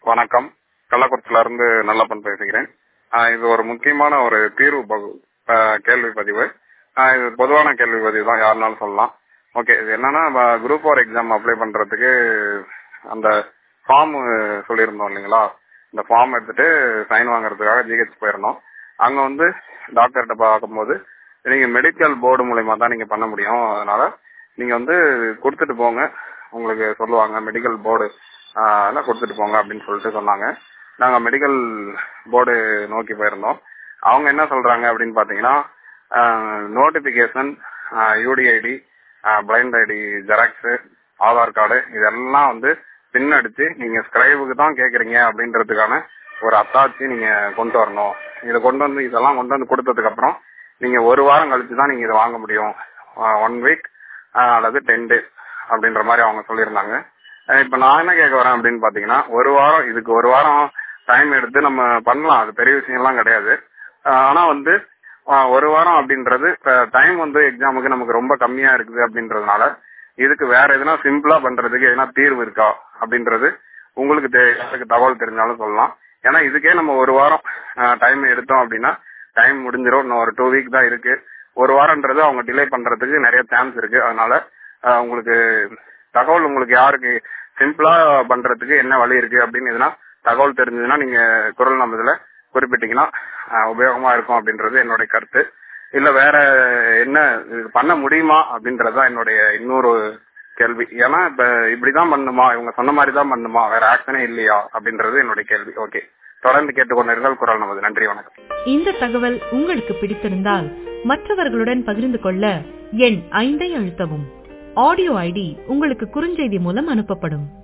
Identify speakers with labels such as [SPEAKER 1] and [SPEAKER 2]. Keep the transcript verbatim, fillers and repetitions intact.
[SPEAKER 1] வணக்கம். கள்ளக்குறிச்சியில இருந்து நல்லப்பன் பேசுகிறேன். ஆஹ் இது ஒரு முக்கியமான ஒரு தீர்வு பகு- ஆஹ் கேள்வி பதிவு. ஆஹ் இது பொதுவான கேள்வி பதிவு தான், யாருனாலும் சொல்லலாம். ஓகே, இது என்னன்னா குரூப் ஃபோர் எக்ஸாம் அப்ளை பண்றதுக்கு அந்த ஃபார்ம் சொல்லியிருந்தோம் இல்லைங்களா, இந்த ஃபார்ம் எடுத்துட்டு சைன் வாங்குறதுக்காக ஜிஹெச் போயிருந்தோம். அங்க வந்து டாக்டர்கிட்ட பார்க்கும்போது நீங்க மெடிக்கல் போர்டு மூலயமா தான் நீங்க பண்ண முடியும், அதனால நீங்க வந்து கொடுத்துட்டு போங்க, உங்களுக்கு சொல்லுவாங்க மெடிக்கல் போர்டு எல்லாம் கொடுத்துட்டு போங்க அப்படின்னு சொல்லிட்டு சொன்னாங்க. நாங்க மெடிக்கல் போர்டு நோக்கி போயிருந்தோம். அவங்க என்ன சொல்றாங்க அப்படின்னு பாத்தீங்கன்னா, notification, UDID, blind ID xerox, Aadhaar card இதெல்லாம் வந்து பின் அடிச்சு நீங்க ஸ்கிரைபுக்கு தான் கேக்குறீங்க அப்படின்றதுக்கான ஒரு அத்தாட்சி நீங்க கொண்டு வரணும். இதை கொண்டு வந்து இதெல்லாம் கொண்டு வந்து கொடுத்ததுக்கு அப்புறம் நீங்க ஒரு வாரம் கழிச்சு தான் நீங்க இதை வாங்க முடியும், ஒன் வீக் அல்லது டென் டேஸ் அப்படின்ற மாதிரி அவங்க சொல்லியிருந்தாங்க. இப்ப நான் என்ன கேட்க வரேன் அப்படின்னு பாத்தீங்கன்னா, ஒரு வாரம் இதுக்கு ஒரு வாரம் டைம் எடுத்து நம்ம பண்ணலாம், அது பெரிய விஷயம் எல்லாம் கிடையாது. ஆனா வந்து ஒரு வாரம் அப்படின்றது டைம் வந்து எக்ஸாமுக்கு நமக்கு ரொம்ப கம்மியா இருக்குது அப்படின்றதுனால இதுக்கு வேற எதுனா சிம்பிளா பண்றதுக்கு எதுனா தீர்வு இருக்கா அப்படின்றது உங்களுக்கு தகவல் தெரிஞ்சாலும் சொல்லலாம். ஏன்னா இதுக்கே நம்ம ஒரு வாரம் டைம் எடுத்தோம் அப்படின்னா டைம் முடிஞ்சிடும். இன்னும் ஒரு டூ வீக் தான் இருக்கு. ஒரு வாரம்ன்றது அவங்க டிலே பண்றதுக்கு நிறைய சான்ஸ் இருக்கு. அதனால உங்களுக்கு தகவல், உங்களுக்கு யாருக்கு சிம்பிளா பண்றதுக்கு என்ன வழி இருக்கு அப்படின்னு எதுனா தகவல் தெரிஞ்சதுன்னா நீங்க குரல் நம்ம இதுல குறிப்பிட்டீங்கன்னா உபயோகமா இருக்கும் அப்படின்றது என்னுடைய கருத்து. இல்ல வேற என்ன பண்ண முடியுமா அப்படின்றதுதான் என்னுடைய இன்னொரு கேள்வி. ஏன்னா இப்ப இப்படிதான் பண்ணுமா, இவங்க சொன்ன மாதிரி தான் பண்ணுமா, வேற ஆக்ஷனே இல்லையா அப்படின்றது என்னுடைய கேள்வி. ஓகே, தொடர்ந்து கேட்டுக்கொண்டிருந்தால் குரல் நமது. நன்றி, வணக்கம்.
[SPEAKER 2] இந்த தகவல் உங்களுக்கு பிடித்திருந்தால் மற்றவர்களுடன் பகிர்ந்து கொள்ள எண் ஐந்தை அழுத்தவும். ஆடியோ ஐடி உங்களுக்கு குறுஞ்செய்தி மூலம் அனுப்பப்படும்.